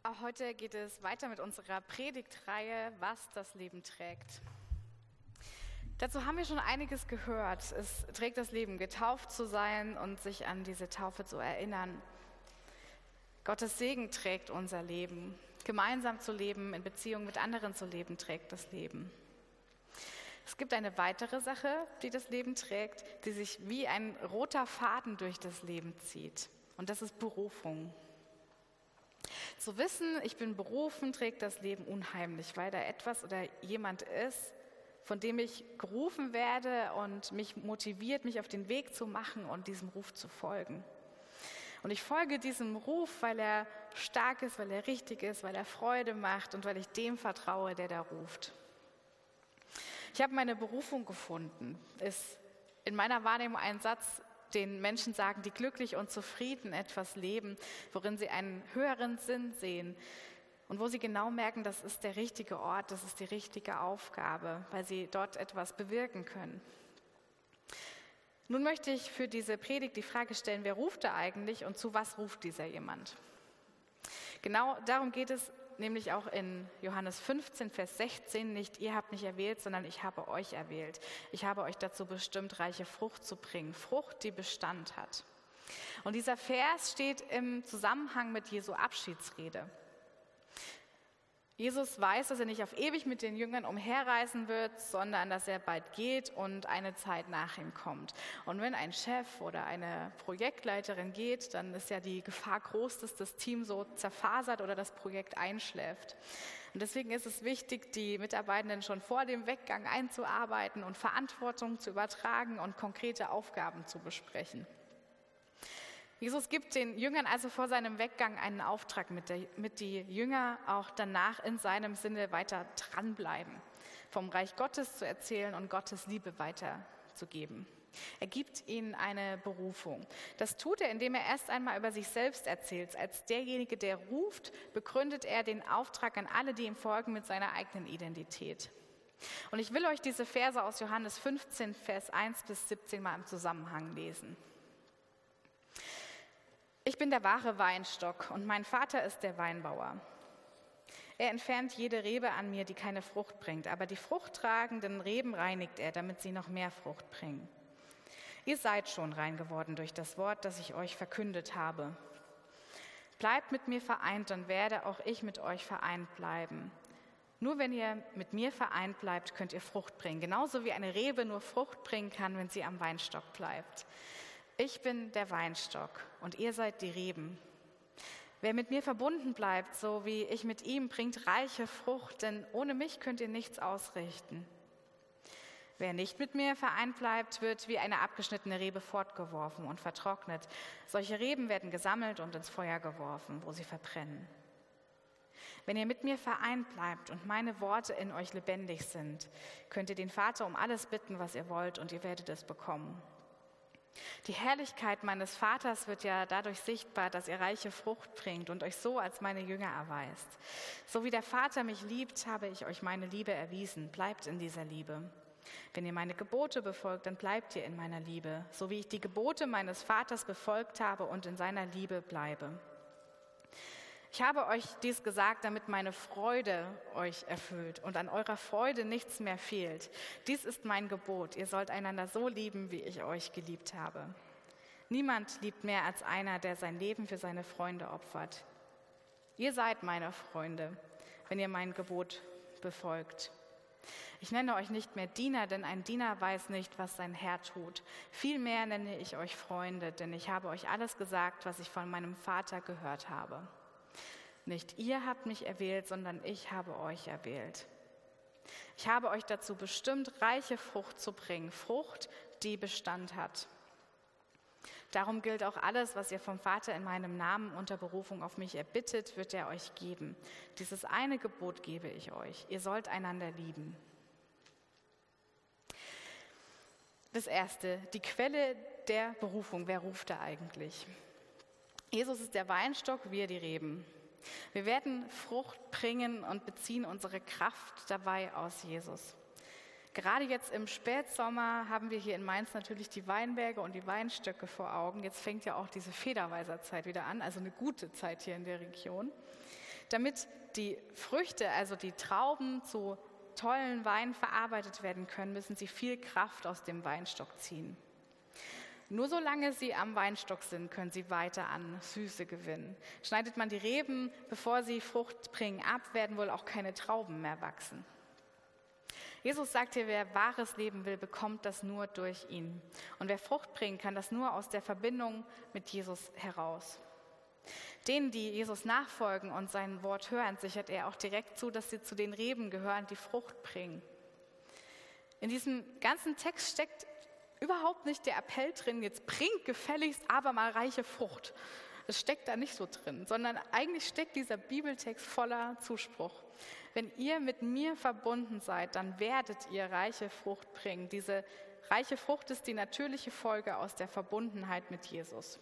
Auch heute geht es weiter mit unserer Predigtreihe, was das Leben trägt. Dazu haben wir schon einiges gehört. Es trägt das Leben, getauft zu sein und sich an diese Taufe zu erinnern. Gottes Segen trägt unser Leben. Gemeinsam zu leben, in Beziehung mit anderen zu leben, trägt das Leben. Es gibt eine weitere Sache, die das Leben trägt, die sich wie ein roter Faden durch das Leben zieht. Und das ist Berufung. Zu wissen, ich bin berufen, trägt das Leben unheimlich, weil da etwas oder jemand ist, von dem ich gerufen werde und mich motiviert, mich auf den Weg zu machen und diesem Ruf zu folgen. Und ich folge diesem Ruf, weil er stark ist, weil er richtig ist, weil er Freude macht und weil ich dem vertraue, der da ruft. Ich habe meine Berufung gefunden. Ist in meiner Wahrnehmung ein Satz, den Menschen sagen, die glücklich und zufrieden etwas leben, worin sie einen höheren Sinn sehen und wo sie genau merken, das ist der richtige Ort, das ist die richtige Aufgabe, weil sie dort etwas bewirken können. Nun möchte ich für diese Predigt die Frage stellen, wer ruft da eigentlich und zu was ruft dieser jemand? Genau darum geht es nämlich auch in Johannes 15, Vers 16, nicht ihr habt mich erwählt, sondern ich habe euch erwählt. Ich habe euch dazu bestimmt, reiche Frucht zu bringen, Frucht, die Bestand hat. Und dieser Vers steht im Zusammenhang mit Jesu Abschiedsrede. Jesus weiß, dass er nicht auf ewig mit den Jüngern umherreisen wird, sondern dass er bald geht und eine Zeit nach ihm kommt. Und wenn ein Chef oder eine Projektleiterin geht, dann ist ja die Gefahr groß, dass das Team so zerfasert oder das Projekt einschläft. Und deswegen ist es wichtig, die Mitarbeitenden schon vor dem Weggang einzuarbeiten und Verantwortung zu übertragen und konkrete Aufgaben zu besprechen. Jesus gibt den Jüngern also vor seinem Weggang einen Auftrag, mit die Jünger auch danach in seinem Sinne weiter dranbleiben, vom Reich Gottes zu erzählen und Gottes Liebe weiterzugeben. Er gibt ihnen eine Berufung. Das tut er, indem er erst einmal über sich selbst erzählt. Als derjenige, der ruft, begründet er den Auftrag an alle, die ihm folgen, mit seiner eigenen Identität. Und ich will euch diese Verse aus Johannes 15, Vers 1 bis 17 mal im Zusammenhang lesen. Ich bin der wahre Weinstock und mein Vater ist der Weinbauer. Er entfernt jede Rebe an mir, die keine Frucht bringt, aber die fruchttragenden Reben reinigt er, damit sie noch mehr Frucht bringen. Ihr seid schon rein geworden durch das Wort, das ich euch verkündet habe. Bleibt mit mir vereint, dann werde auch ich mit euch vereint bleiben. Nur wenn ihr mit mir vereint bleibt, könnt ihr Frucht bringen, genauso wie eine Rebe nur Frucht bringen kann, wenn sie am Weinstock bleibt. Ich bin der Weinstock und ihr seid die Reben. Wer mit mir verbunden bleibt, so wie ich mit ihm, bringt reiche Frucht, denn ohne mich könnt ihr nichts ausrichten. Wer nicht mit mir vereint bleibt, wird wie eine abgeschnittene Rebe fortgeworfen und vertrocknet. Solche Reben werden gesammelt und ins Feuer geworfen, wo sie verbrennen. Wenn ihr mit mir vereint bleibt und meine Worte in euch lebendig sind, könnt ihr den Vater um alles bitten, was ihr wollt, und ihr werdet es bekommen. Die Herrlichkeit meines Vaters wird ja dadurch sichtbar, dass ihr reiche Frucht bringt und euch so als meine Jünger erweist. So wie der Vater mich liebt, habe ich euch meine Liebe erwiesen. Bleibt in dieser Liebe. Wenn ihr meine Gebote befolgt, dann bleibt ihr in meiner Liebe, so wie ich die Gebote meines Vaters befolgt habe und in seiner Liebe bleibe. Ich habe euch dies gesagt, damit meine Freude euch erfüllt und an eurer Freude nichts mehr fehlt. Dies ist mein Gebot. Ihr sollt einander so lieben, wie ich euch geliebt habe. Niemand liebt mehr als einer, der sein Leben für seine Freunde opfert. Ihr seid meine Freunde, wenn ihr mein Gebot befolgt. Ich nenne euch nicht mehr Diener, denn ein Diener weiß nicht, was sein Herr tut. Vielmehr nenne ich euch Freunde, denn ich habe euch alles gesagt, was ich von meinem Vater gehört habe. Nicht ihr habt mich erwählt, sondern ich habe euch erwählt. Ich habe euch dazu bestimmt, reiche Frucht zu bringen, Frucht, die Bestand hat. Darum gilt auch alles, was ihr vom Vater in meinem Namen unter Berufung auf mich erbittet, wird er euch geben. Dieses eine Gebot gebe ich euch. Ihr sollt einander lieben. Das Erste, die Quelle der Berufung. Wer ruft da eigentlich? Jesus ist der Weinstock, wir die Reben. Wir werden Frucht bringen und beziehen unsere Kraft dabei aus Jesus. Gerade jetzt im Spätsommer haben wir hier in Mainz natürlich die Weinberge und die Weinstöcke vor Augen. Jetzt fängt ja auch diese Federweiserzeit wieder an, also eine gute Zeit hier in der Region. Damit die Früchte, also die Trauben, zu tollen Wein verarbeitet werden können, müssen sie viel Kraft aus dem Weinstock ziehen. Nur solange sie am Weinstock sind, können sie weiter an Süße gewinnen. Schneidet man die Reben, bevor sie Frucht bringen, ab, werden wohl auch keine Trauben mehr wachsen. Jesus sagt hier, wer wahres Leben will, bekommt das nur durch ihn. Und wer Frucht bringen kann, das nur aus der Verbindung mit Jesus heraus. Denen, die Jesus nachfolgen und sein Wort hören, sichert er auch direkt zu, dass sie zu den Reben gehören, die Frucht bringen. In diesem ganzen Text steckt überhaupt nicht der Appell drin, jetzt bringt gefälligst aber mal reiche Frucht. Das steckt da nicht so drin, sondern eigentlich steckt dieser Bibeltext voller Zuspruch. Wenn ihr mit mir verbunden seid, dann werdet ihr reiche Frucht bringen. Diese reiche Frucht ist die natürliche Folge aus der Verbundenheit mit Jesus.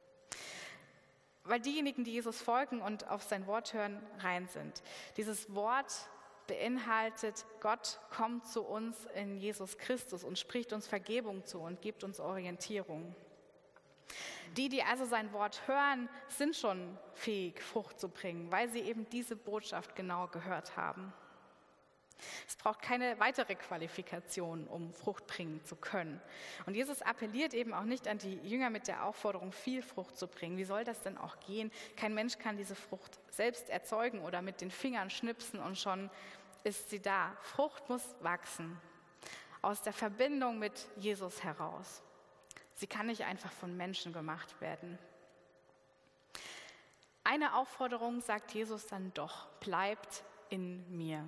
Weil diejenigen, die Jesus folgen und auf sein Wort hören, rein sind. Dieses Wort beinhaltet, Gott kommt zu uns in Jesus Christus und spricht uns Vergebung zu und gibt uns Orientierung. Die also sein Wort hören, sind schon fähig, Frucht zu bringen, weil sie eben diese Botschaft genau gehört haben. Es braucht keine weitere Qualifikation, um Frucht bringen zu können. Und Jesus appelliert eben auch nicht an die Jünger mit der Aufforderung, viel Frucht zu bringen. Wie soll das denn auch gehen? Kein Mensch kann diese Frucht selbst erzeugen oder mit den Fingern schnipsen und schon ist sie da. Frucht muss wachsen, aus der Verbindung mit Jesus heraus. Sie kann nicht einfach von Menschen gemacht werden. Eine Aufforderung sagt Jesus dann doch: Bleibt in mir.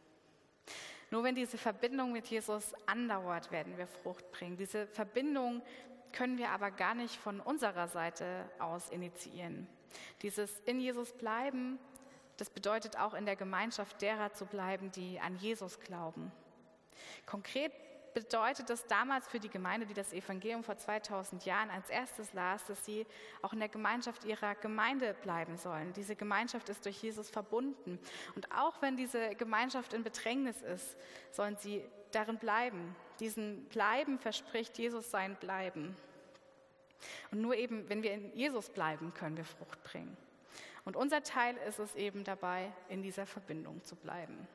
Nur wenn diese Verbindung mit Jesus andauert, werden wir Frucht bringen. Diese Verbindung können wir aber gar nicht von unserer Seite aus initiieren. Dieses in Jesus bleiben, das bedeutet auch in der Gemeinschaft derer zu bleiben, die an Jesus glauben. Konkret bedeutet das damals für die Gemeinde, die das Evangelium vor 2000 Jahren als erstes las, dass sie auch in der Gemeinschaft ihrer Gemeinde bleiben sollen. Diese Gemeinschaft ist durch Jesus verbunden. Und auch wenn diese Gemeinschaft in Bedrängnis ist, sollen sie darin bleiben. Diesen Bleiben verspricht Jesus sein Bleiben. Und nur eben, wenn wir in Jesus bleiben, können wir Frucht bringen. Und unser Teil ist es eben dabei, in dieser Verbindung zu bleiben.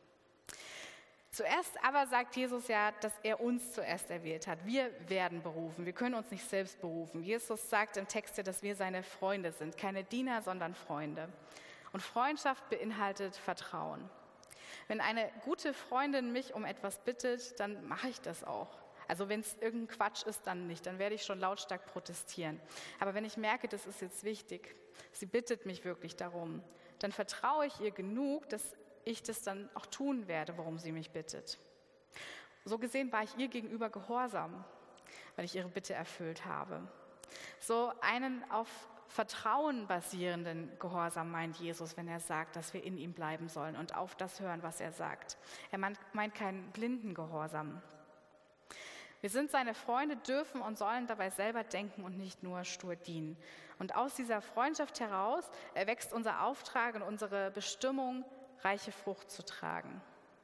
Zuerst aber sagt Jesus ja, dass er uns zuerst erwählt hat. Wir werden berufen, wir können uns nicht selbst berufen. Jesus sagt im Text ja, dass wir seine Freunde sind, keine Diener, sondern Freunde. Und Freundschaft beinhaltet Vertrauen. Wenn eine gute Freundin mich um etwas bittet, dann mache ich das auch. Also wenn es irgendein Quatsch ist, dann nicht, dann werde ich schon lautstark protestieren. Aber wenn ich merke, das ist jetzt wichtig, sie bittet mich wirklich darum, dann vertraue ich ihr genug, dass ich das dann auch tun werde, worum sie mich bittet. So gesehen war ich ihr gegenüber gehorsam, weil ich ihre Bitte erfüllt habe. So einen auf Vertrauen basierenden Gehorsam meint Jesus, wenn er sagt, dass wir in ihm bleiben sollen und auf das hören, was er sagt. Er meint keinen blinden Gehorsam. Wir sind seine Freunde, dürfen und sollen dabei selber denken und nicht nur stur dienen. Und aus dieser Freundschaft heraus erwächst unser Auftrag und unsere Bestimmung, reiche Frucht zu tragen.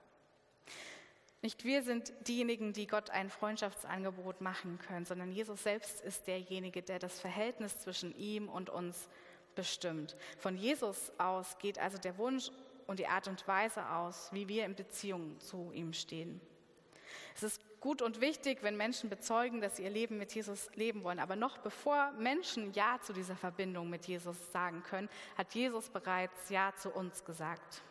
Nicht wir sind diejenigen, die Gott ein Freundschaftsangebot machen können, sondern Jesus selbst ist derjenige, der das Verhältnis zwischen ihm und uns bestimmt. Von Jesus aus geht also der Wunsch und die Art und Weise aus, wie wir in Beziehung zu ihm stehen. Es ist gut und wichtig, wenn Menschen bezeugen, dass sie ihr Leben mit Jesus leben wollen. Aber noch bevor Menschen Ja zu dieser Verbindung mit Jesus sagen können, hat Jesus bereits Ja zu uns gesagt.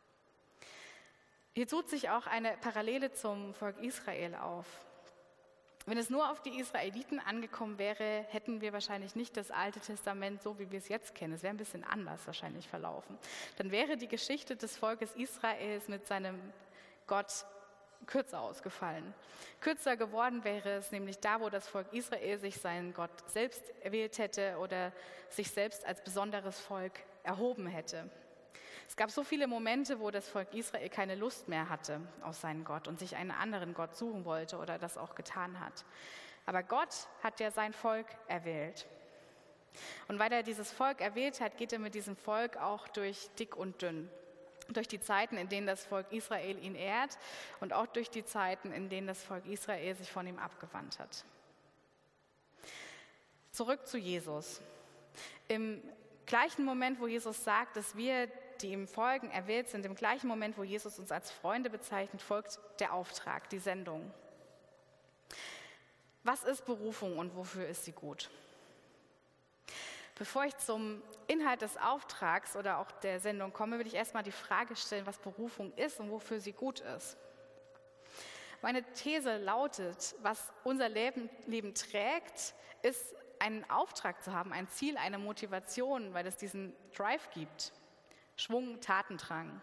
Hier tut sich auch eine Parallele zum Volk Israel auf. Wenn es nur auf die Israeliten angekommen wäre, hätten wir wahrscheinlich nicht das Alte Testament so, wie wir es jetzt kennen. Es wäre ein bisschen anders wahrscheinlich verlaufen. Dann wäre die Geschichte des Volkes Israels mit seinem Gott kürzer ausgefallen. Kürzer geworden wäre es nämlich da, wo das Volk Israel sich seinen Gott selbst erwählt hätte oder sich selbst als besonderes Volk erhoben hätte. Es gab so viele Momente, wo das Volk Israel keine Lust mehr hatte auf seinen Gott und sich einen anderen Gott suchen wollte oder das auch getan hat. Aber Gott hat ja sein Volk erwählt. Und weil er dieses Volk erwählt hat, geht er mit diesem Volk auch durch dick und dünn. Durch die Zeiten, in denen das Volk Israel ihn ehrt und auch durch die Zeiten, in denen das Volk Israel sich von ihm abgewandt hat. Zurück zu Jesus. Im gleichen Moment, wo Jesus sagt, dass wir die ihm folgen, erwählt sind, im gleichen Moment, wo Jesus uns als Freunde bezeichnet, folgt der Auftrag, die Sendung. Was ist Berufung und wofür ist sie gut? Bevor ich zum Inhalt des Auftrags oder auch der Sendung komme, will ich erstmal die Frage stellen, was Berufung ist und wofür sie gut ist. Meine These lautet, was unser Leben trägt, ist einen Auftrag zu haben, ein Ziel, eine Motivation, weil es diesen Drive gibt. Schwung, Tatendrang.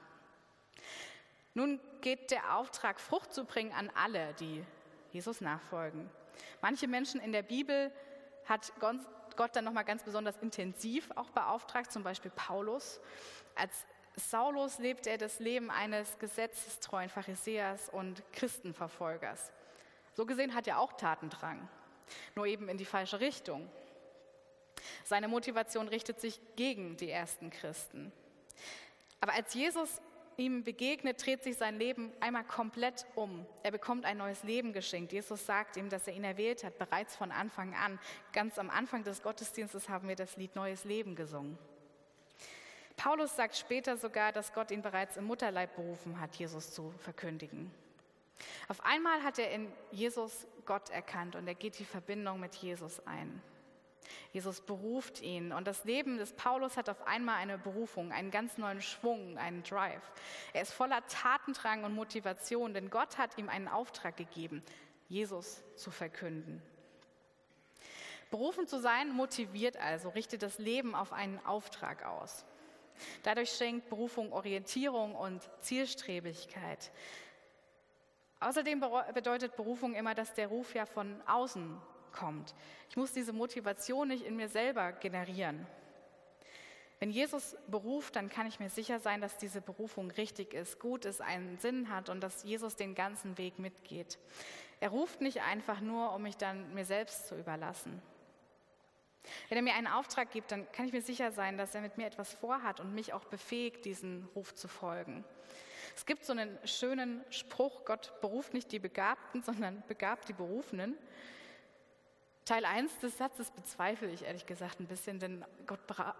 Nun geht der Auftrag, Frucht zu bringen, an alle, die Jesus nachfolgen. Manche Menschen in der Bibel hat Gott dann nochmal ganz besonders intensiv auch beauftragt, zum Beispiel Paulus. Als Saulus lebte er das Leben eines gesetzestreuen Pharisäers und Christenverfolgers. So gesehen hat er auch Tatendrang, nur eben in die falsche Richtung. Seine Motivation richtet sich gegen die ersten Christen. Aber als Jesus ihm begegnet, dreht sich sein Leben einmal komplett um. Er bekommt ein neues Leben geschenkt. Jesus sagt ihm, dass er ihn erwählt hat, bereits von Anfang an. Ganz am Anfang des Gottesdienstes haben wir das Lied Neues Leben gesungen. Paulus sagt später sogar, dass Gott ihn bereits im Mutterleib berufen hat, Jesus zu verkündigen. Auf einmal hat er in Jesus Gott erkannt und er geht die Verbindung mit Jesus ein. Jesus beruft ihn und das Leben des Paulus hat auf einmal eine Berufung, einen ganz neuen Schwung, einen Drive. Er ist voller Tatendrang und Motivation, denn Gott hat ihm einen Auftrag gegeben, Jesus zu verkünden. Berufen zu sein motiviert also, richtet das Leben auf einen Auftrag aus. Dadurch schenkt Berufung Orientierung und Zielstrebigkeit. Außerdem bedeutet Berufung immer, dass der Ruf ja von außen kommt. Ich muss diese Motivation nicht in mir selber generieren. Wenn Jesus beruft, dann kann ich mir sicher sein, dass diese Berufung richtig ist, gut ist, einen Sinn hat und dass Jesus den ganzen Weg mitgeht. Er ruft nicht einfach nur, um mich dann mir selbst zu überlassen. Wenn er mir einen Auftrag gibt, dann kann ich mir sicher sein, dass er mit mir etwas vorhat und mich auch befähigt, diesen Ruf zu folgen. Es gibt so einen schönen Spruch, Gott beruft nicht die Begabten, sondern begabt die Berufenen. Teil 1 des Satzes bezweifle ich ehrlich gesagt ein bisschen, denn Gott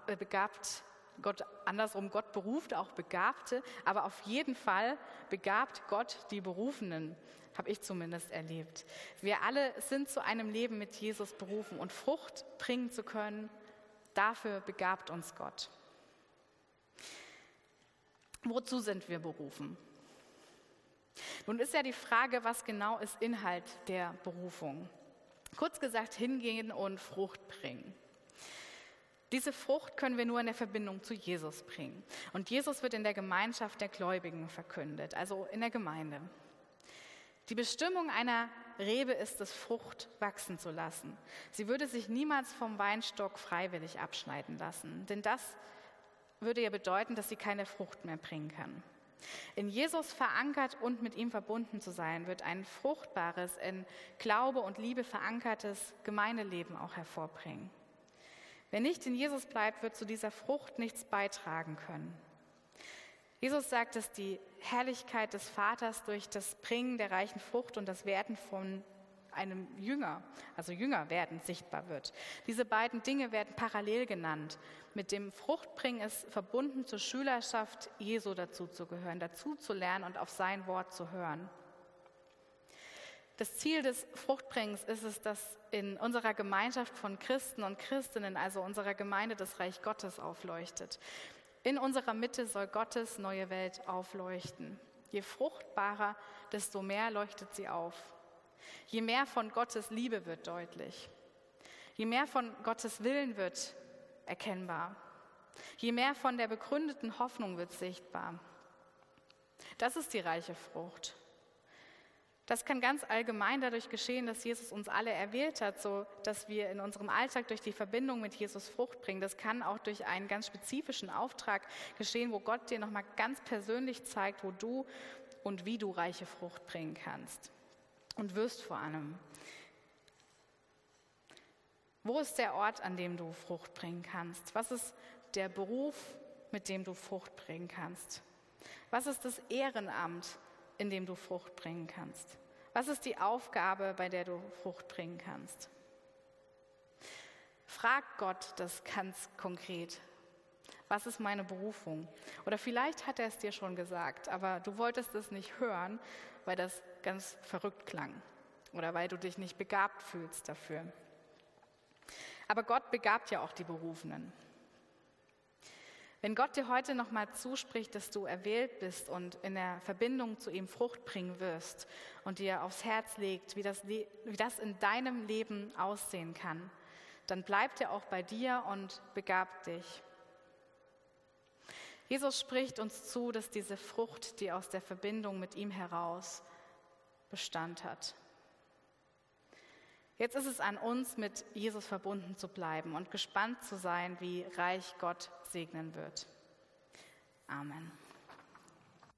beruft auch Begabte, aber auf jeden Fall begabt Gott die Berufenen, habe ich zumindest erlebt. Wir alle sind zu einem Leben mit Jesus berufen und Frucht bringen zu können, dafür begabt uns Gott. Wozu sind wir berufen? Nun ist ja die Frage, was genau ist Inhalt der Berufung? Kurz gesagt, hingehen und Frucht bringen. Diese Frucht können wir nur in der Verbindung zu Jesus bringen. Und Jesus wird in der Gemeinschaft der Gläubigen verkündet, also in der Gemeinde. Die Bestimmung einer Rebe ist es, Frucht wachsen zu lassen. Sie würde sich niemals vom Weinstock freiwillig abschneiden lassen, denn das würde ja bedeuten, dass sie keine Frucht mehr bringen kann. In Jesus verankert und mit ihm verbunden zu sein, wird ein fruchtbares, in Glaube und Liebe verankertes Gemeindeleben auch hervorbringen. Wer nicht in Jesus bleibt, wird zu dieser Frucht nichts beitragen können. Jesus sagt, dass die Herrlichkeit des Vaters durch das Bringen der reichen Frucht und das Werden von einem Jünger, also Jünger werden, sichtbar wird. Diese beiden Dinge werden parallel genannt. Mit dem Fruchtbringen ist verbunden zur Schülerschaft Jesu dazu zu gehören, dazu zu lernen und auf sein Wort zu hören. Das Ziel des Fruchtbringens ist es, dass in unserer Gemeinschaft von Christen und Christinnen, also unserer Gemeinde, das Reich Gottes aufleuchtet. In unserer Mitte soll Gottes neue Welt aufleuchten. Je fruchtbarer, desto mehr leuchtet sie auf. Je mehr von Gottes Liebe wird deutlich. Je mehr von Gottes Willen wird erkennbar. Je mehr von der begründeten Hoffnung wird sichtbar. Das ist die reiche Frucht. Das kann ganz allgemein dadurch geschehen, dass Jesus uns alle erwählt hat, so dass wir in unserem Alltag durch die Verbindung mit Jesus Frucht bringen. Das kann auch durch einen ganz spezifischen Auftrag geschehen, wo Gott dir nochmal ganz persönlich zeigt, wo du und wie du reiche Frucht bringen kannst und wirst vor allem. Wo ist der Ort, an dem du Frucht bringen kannst? Was ist der Beruf, mit dem du Frucht bringen kannst? Was ist das Ehrenamt, in dem du Frucht bringen kannst? Was ist die Aufgabe, bei der du Frucht bringen kannst? Frag Gott das ganz konkret. Was ist meine Berufung? Oder vielleicht hat er es dir schon gesagt, aber du wolltest es nicht hören, weil das ganz verrückt klang oder weil du dich nicht begabt fühlst dafür. Aber Gott begabt ja auch die Berufenen. Wenn Gott dir heute nochmal zuspricht, dass du erwählt bist und in der Verbindung zu ihm Frucht bringen wirst und dir aufs Herz legt, wie das in deinem Leben aussehen kann, dann bleibt er auch bei dir und begabt dich. Jesus spricht uns zu, dass diese Frucht, die aus der Verbindung mit ihm heraus Bestand hat. Jetzt ist es an uns, mit Jesus verbunden zu bleiben und gespannt zu sein, wie reich Gott segnen wird. Amen.